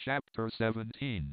Chapter 17.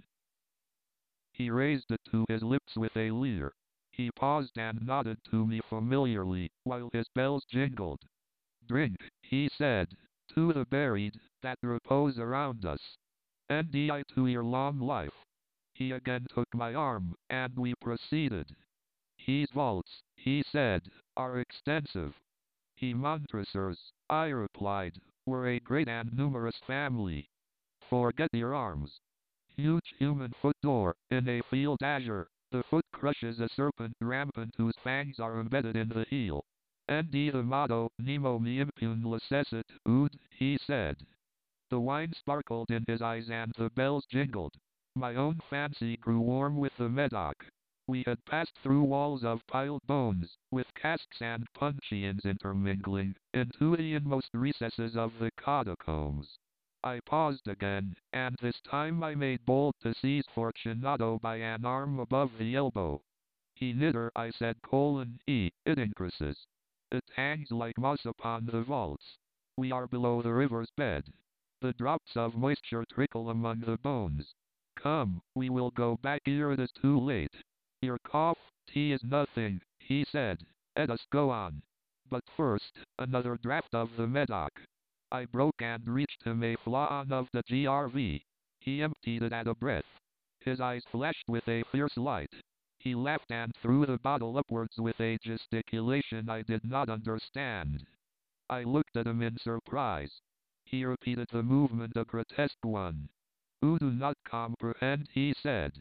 He raised it to his lips with a leer. He paused and nodded to me familiarly, while his bells jingled. "Drink," he said, "to the buried that repose around us. NDI to your long life." He again took my arm, and we proceeded. "His vaults," he said, "are extensive." "He Montresors," I replied, "were a great and numerous family." "Forget your arms." Huge human foot door, in a field azure. The foot crushes a serpent rampant whose fangs are embedded in the heel. "Ndi the motto, nemo me impune lacessit, ud," he said. The wine sparkled in his eyes and the bells jingled. My own fancy grew warm with the Medoc. We had passed through walls of piled bones, with casks and puncheons intermingling, into the inmost recesses of the catacombs. I paused again, and this time I made bold to seize Fortunato by an arm above the elbow. "He nitter," I said, "it increases. It hangs like moss upon the vaults. We are below the river's bed. The drops of moisture trickle among the bones. Come, we will go back ere it is too late. Your cough, tea is nothing," he said. "Let us go on. But first, another draught of the Medoc." I broke and reached him a flagon of the GRV. He emptied it at a breath. His eyes flashed with a fierce light. He laughed and threw the bottle upwards with a gesticulation I did not understand. I looked at him in surprise. He repeated the movement, a grotesque one. "You do not comprehend," he said.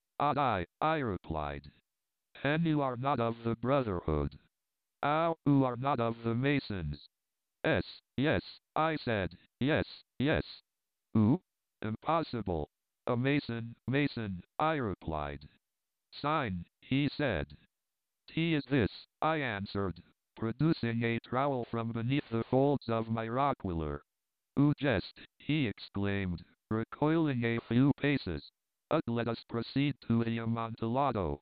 I replied. "And you are not of the Brotherhood. You are not of the Masons." Yes, I said, yes. "Who? Impossible. A Mason, I replied. "Sign," he said. "T is this," I answered, producing a trowel from beneath the folds of my roquelaire. "You jest," he exclaimed, recoiling a few paces. Let us proceed to the Amontillado."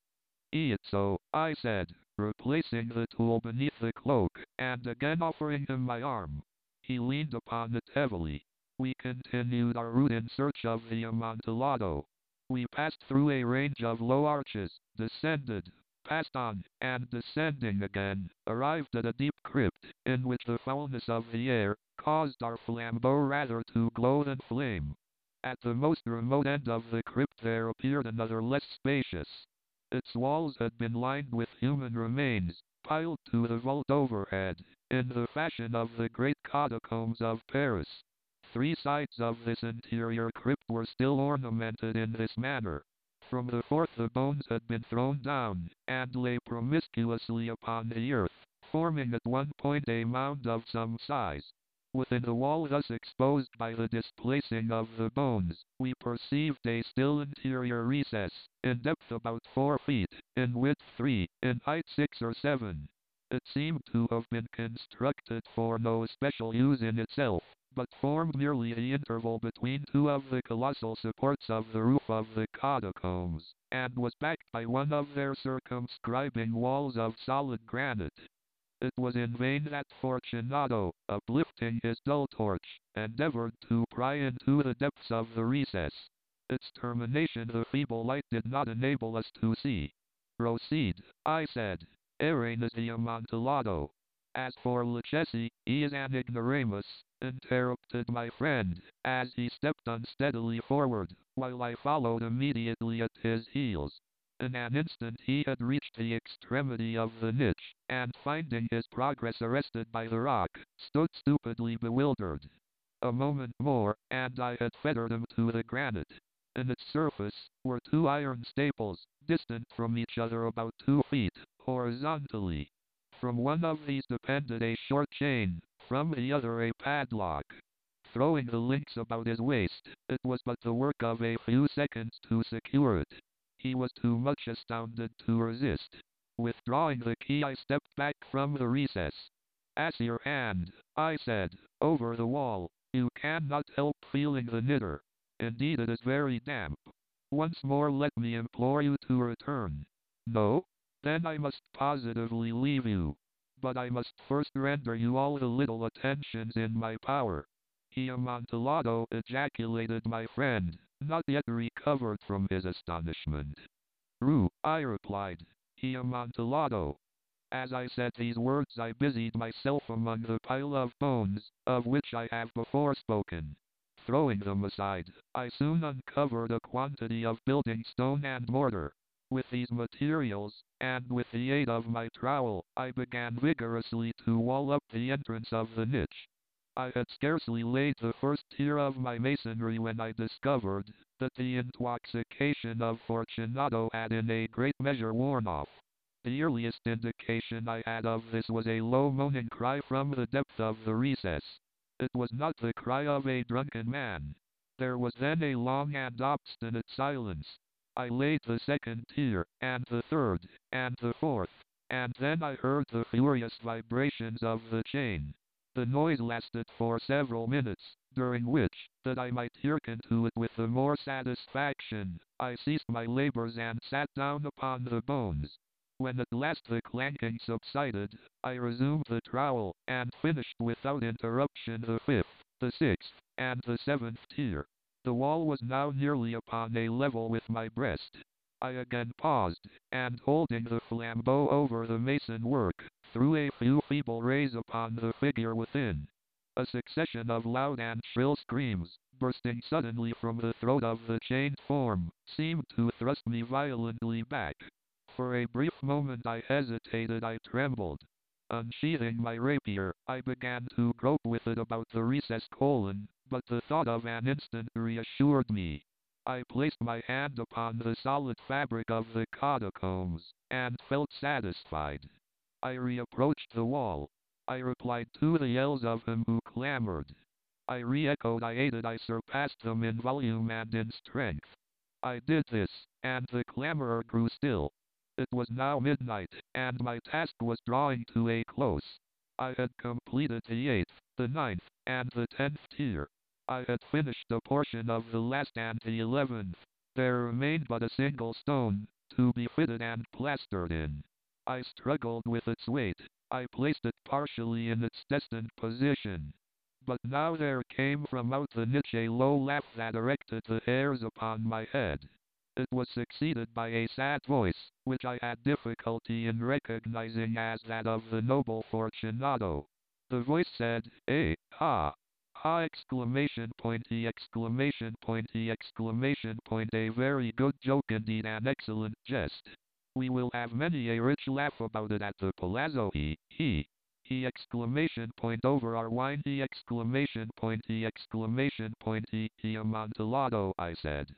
"So," I said, replacing the tool beneath the cloak, and again offering him my arm. He leaned upon it heavily. We continued our route in search of the Amontillado. We passed through a range of low arches, descended, passed on, and descending again, arrived at a deep crypt, in which the foulness of the air caused our flambeau rather to glow than flame. At the most remote end of the crypt there appeared another less spacious. Its walls had been lined with human remains, piled to the vault overhead, in the fashion of the great catacombs of Paris. 3 sides of this interior crypt were still ornamented in this manner. From the 4th the bones had been thrown down, and lay promiscuously upon the earth, forming at one point a mound of some size. Within the wall thus exposed by the displacing of the bones, we perceived a still interior recess, in depth about 4 feet, in width 3, in height 6 or 7. It seemed to have been constructed for no special use in itself, but formed merely the interval between 2 of the colossal supports of the roof of the catacombs, and was backed by one of their circumscribing walls of solid granite. It was in vain that Fortunato, uplifting his dull torch, endeavored to pry into the depths of the recess. Its termination the feeble light did not enable us to see. "Proceed," I said. "Herein is the Amontillado." "As for Lucchesi, he is an ignoramus," interrupted my friend, as he stepped unsteadily forward, while I followed immediately at his heels. In an instant he had reached the extremity of the niche, and finding his progress arrested by the rock, stood stupidly bewildered. A moment more, and I had fettered him to the granite. In its surface were 2 iron staples, distant from each other about 2 feet, horizontally. From one of these depended a short chain, from the other a padlock. Throwing the links about his waist, it was but the work of a few seconds to secure it. He was too much astounded to resist. Withdrawing the key I stepped back from the recess. "Pass your hand," I said, "over the wall. You cannot help feeling the nitter. Indeed it is very damp. Once more let me implore you to return." "No? Then I must positively leave you. But I must first render you all the little attentions in my power." Amontillado, ejaculated my friend, not yet recovered from his astonishment. I replied. Amontillado. As I said these words I busied myself among the pile of bones, of which I have before spoken. Throwing them aside, I soon uncovered a quantity of building stone and mortar. With these materials, and with the aid of my trowel, I began vigorously to wall up the entrance of the niche. I had scarcely laid the first tier of my masonry when I discovered that the intoxication of Fortunato had in a great measure worn off. The earliest indication I had of this was a low moaning cry from the depth of the recess. It was not the cry of a drunken man. There was then a long and obstinate silence. I laid the second tier, and the third, and the fourth, and then I heard the furious vibrations of the chain. The noise lasted for several minutes, during which, that I might hearken to it with the more satisfaction, I ceased my labors and sat down upon the bones. When at last the clanking subsided, I resumed the trowel, and finished without interruption the fifth, the sixth, and the seventh tier. The wall was now nearly upon a level with my breast. I again paused, and holding the flambeau over the mason work, threw a few feeble rays upon the figure within. A succession of loud and shrill screams, bursting suddenly from the throat of the chained form, seemed to thrust me violently back. For a brief moment I hesitated, I trembled. Unsheathing my rapier, I began to grope with it about the recessed colon, but the thought of an instant reassured me. I placed my hand upon the solid fabric of the catacombs, and felt satisfied. I reapproached the wall. I replied to the yells of him who clamored. I re-echoed, I aided, I surpassed them in volume and in strength. I did this, and the clamorer grew still. It was now midnight, and my task was drawing to a close. I had completed the 8th, the ninth, and the 10th tier. I had finished a portion of the last and the 11th. There remained but a single stone, to be fitted and plastered in. I struggled with its weight. I placed it partially in its destined position. But now there came from out the niche a low laugh that erected the hairs upon my head. It was succeeded by a sad voice, which I had difficulty in recognizing as that of the noble Fortunato. The voice said, ha! Ha! Exclamation point, he exclamation point, he exclamation point, a very good joke indeed, an excellent jest. We will have many a rich laugh about it at the palazzo, he exclamation point, over our wine, he exclamation point, he exclamation point, he Amontillado, I said.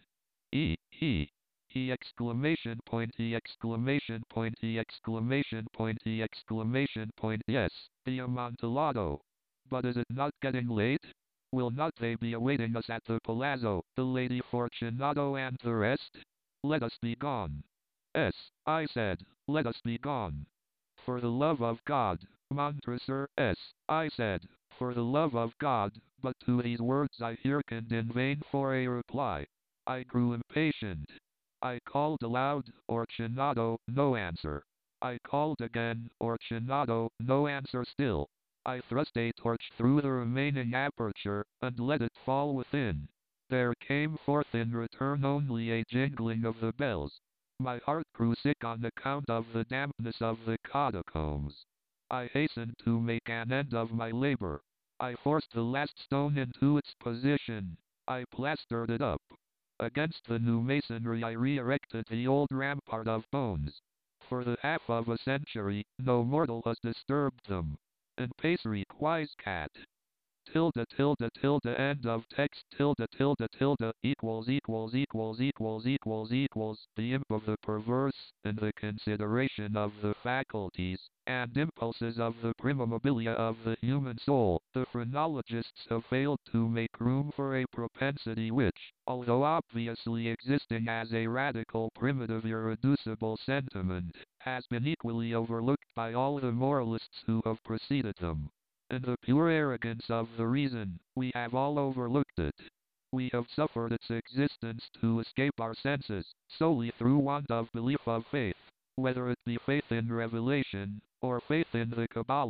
He exclamation point, he exclamation point, he exclamation point, he exclamation point, yes, the Amontillado. But is it not getting late? Will not they be awaiting us at the palazzo, the Lady Fortunato and the rest? Let us be gone. Yes, I said, let us be gone. For the love of God, Montresor, I said, for the love of God, but to these words I hearkened in vain for a reply. I grew impatient. I called aloud, Fortunato, no answer. I called again, Fortunato, no answer still. I thrust a torch through the remaining aperture, and let it fall within. There came forth in return only a jingling of the bells. My heart grew sick on account of the dampness of the catacombs. I hastened to make an end of my labor. I forced the last stone into its position. I plastered it up. Against the new masonry I re-erected the old rampart of bones. For the half of a century, no mortal has disturbed them. In Pacery quis cat. Tilde tilde tilde end of text tilde tilde tilde equals equals equals equals equals equals the imp of the perverse in the consideration of the faculties and impulses of the prima mobilia of the human soul. The phrenologists have failed to make room for a propensity which, although obviously existing as a radical primitive irreducible sentiment, has been equally overlooked by all the moralists who have preceded them. In the pure arrogance of the reason, we have all overlooked it. We have suffered its existence to escape our senses, solely through want of belief of faith, whether it be faith in revelation, or faith in the Kabbalah.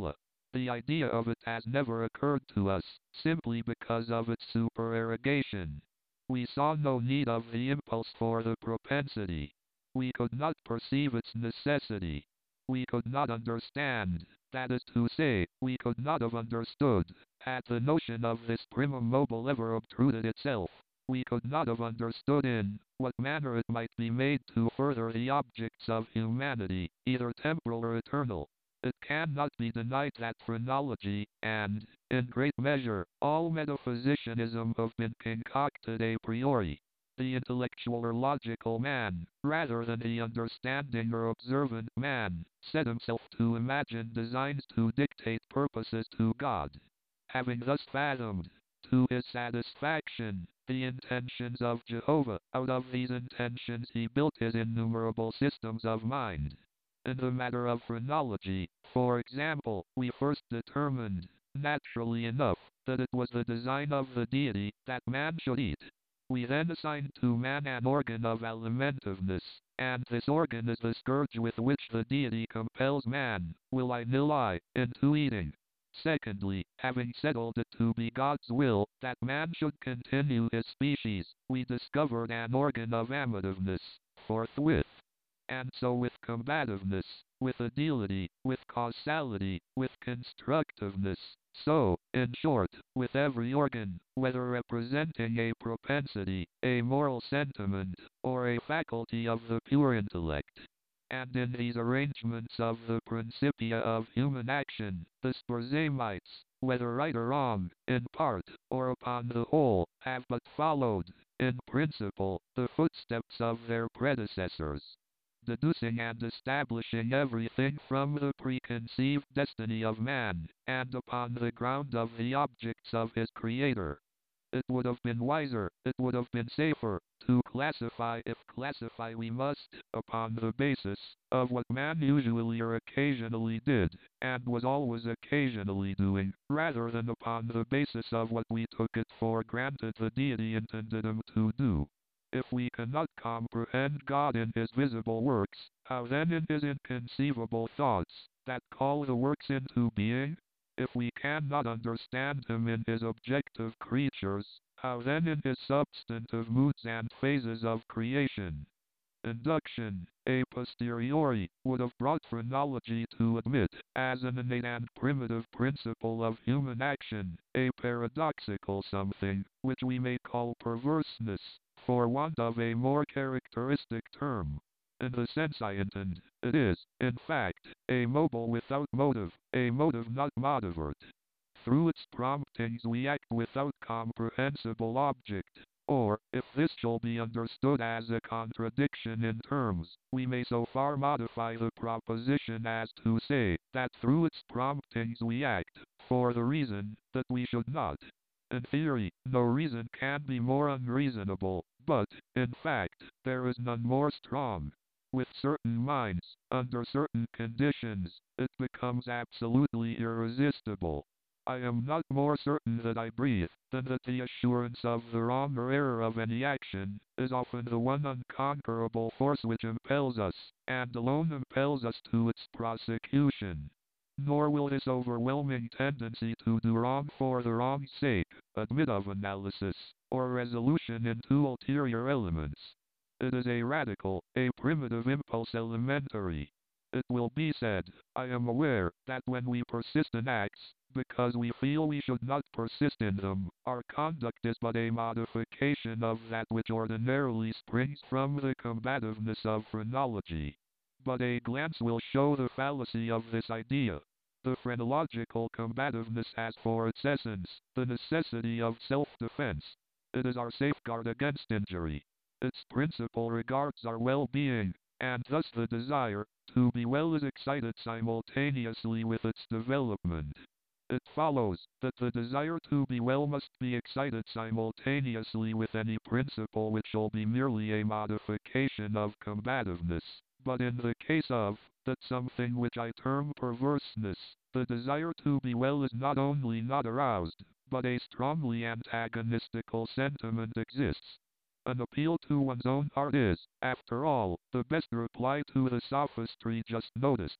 The idea of it has never occurred to us, simply because of its supererogation. We saw no need of the impulse for the propensity. We could not perceive its necessity. We could not understand, that is to say, we could not have understood, had the notion of this primum mobile ever obtruded itself. We could not have understood in what manner it might be made to further the objects of humanity, either temporal or eternal. It cannot be denied that phrenology, and, in great measure, all metaphysicianism have been concocted a priori. The intellectual or logical man, rather than the understanding or observant man, set himself to imagine designs to dictate purposes to God. Having thus fathomed, to his satisfaction, the intentions of Jehovah, out of these intentions he built his innumerable systems of mind. In the matter of phrenology, for example, we first determined, naturally enough, that it was the design of the deity that man should eat. We then assigned to man an organ of alimentiveness, and this organ is the scourge with which the deity compels man, will I nil I, into eating. Secondly, having settled it to be God's will that man should continue his species, we discovered an organ of amativeness, forthwith. And so with combativeness, with ideality, with causality, with constructiveness, so, in short, with every organ, whether representing a propensity, a moral sentiment, or a faculty of the pure intellect. And in these arrangements of the principia of human action, the Spurzheimites, whether right or wrong, in part, or upon the whole, have but followed, in principle, the footsteps of their predecessors, deducing and establishing everything from the preconceived destiny of man, and upon the ground of the objects of his Creator. It would have been wiser, it would have been safer, to classify, if classify we must, upon the basis of what man usually or occasionally did, and was always occasionally doing, rather than upon the basis of what we took it for granted the deity intended him to do. If we cannot comprehend God in his visible works, how then in his inconceivable thoughts, that call the works into being? If we cannot understand him in his objective creatures, how then in his substantive moods and phases of creation? Induction, a posteriori, would have brought phrenology to admit, as an innate and primitive principle of human action, a paradoxical something, which we may call perverseness, for want of a more characteristic term. In the sense I intend, it is, in fact, a mobile without motive, a motive not motivert. Through its promptings we act without comprehensible object. Or, if this shall be understood as a contradiction in terms, we may so far modify the proposition as to say, that through its promptings we act, for the reason, that we should not. In theory, no reason can be more unreasonable, but, in fact, there is none more strong. With certain minds, under certain conditions, it becomes absolutely irresistible. I am not more certain that I breathe, than that the assurance of the wrong or error of any action, is often the one unconquerable force which impels us, and alone impels us to its prosecution. Nor will this overwhelming tendency to do wrong for the wrong's sake, admit of analysis, or resolution into ulterior elements. It is a radical, a primitive impulse elementary. It will be said, I am aware, that when we persist in acts, because we feel we should not persist in them, our conduct is but a modification of that which ordinarily springs from the combativeness of phrenology. But a glance will show the fallacy of this idea. The phrenological combativeness has for its essence the necessity of self-defense. It is our safeguard against injury. Its principle regards our well-being, and thus the desire to be well is excited simultaneously with its development. It follows that the desire to be well must be excited simultaneously with any principle which shall be merely a modification of combativeness. But in the case of that something which I term perverseness, the desire to be well is not only not aroused, but a strongly antagonistical sentiment exists. An appeal to one's own heart is, after all, the best reply to the sophistry just noticed.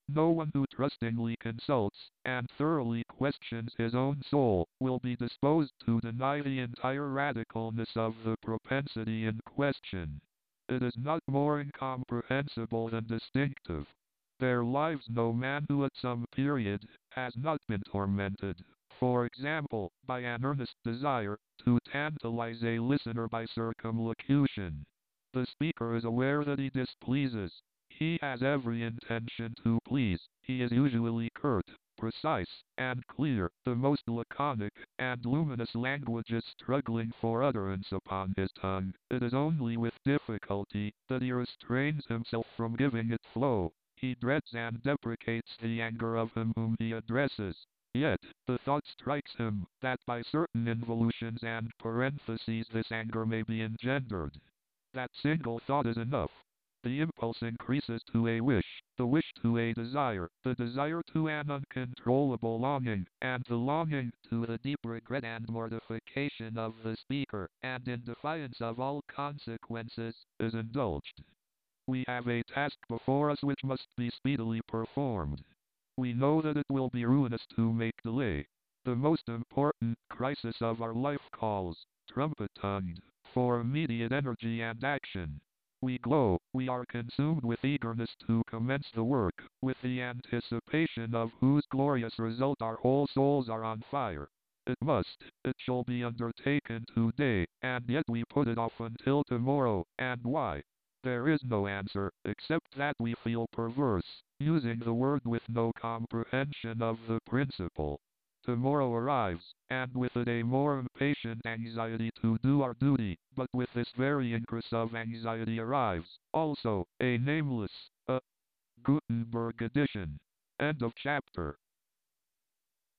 No one who trustingly consults and thoroughly questions his own soul will be disposed to deny the entire radicalness of the propensity in question. It is not more incomprehensible than distinctive. There lives no man who at some period has not been tormented, for example, by an earnest desire to tantalize a listener by circumlocution. The speaker is aware that he displeases. He has every intention to please. He is usually curt, precise, and clear, the most laconic and luminous language is struggling for utterance upon his tongue. It is only with difficulty that he restrains himself from giving it flow. He dreads and deprecates the anger of him whom he addresses. Yet, the thought strikes him that by certain involutions and parentheses this anger may be engendered. That single thought is enough. The impulse increases to a wish, the wish to a desire, the desire to an uncontrollable longing, and the longing to the deep regret and mortification of the speaker, and in defiance of all consequences, is indulged. We have a task before us which must be speedily performed. We know that it will be ruinous to make delay. The most important crisis of our life calls, trumpet-tongued, for immediate energy and action. We glow, we are consumed with eagerness to commence the work, with the anticipation of whose glorious result our whole souls are on fire. It shall be undertaken today, and yet we put it off until tomorrow, and why? There is no answer, except that we feel perverse, using the word with no comprehension of the principle. Tomorrow arrives, and with it a more impatient anxiety to do our duty, but with this very increase of anxiety arrives, also, a nameless, Gutenberg edition. End of chapter.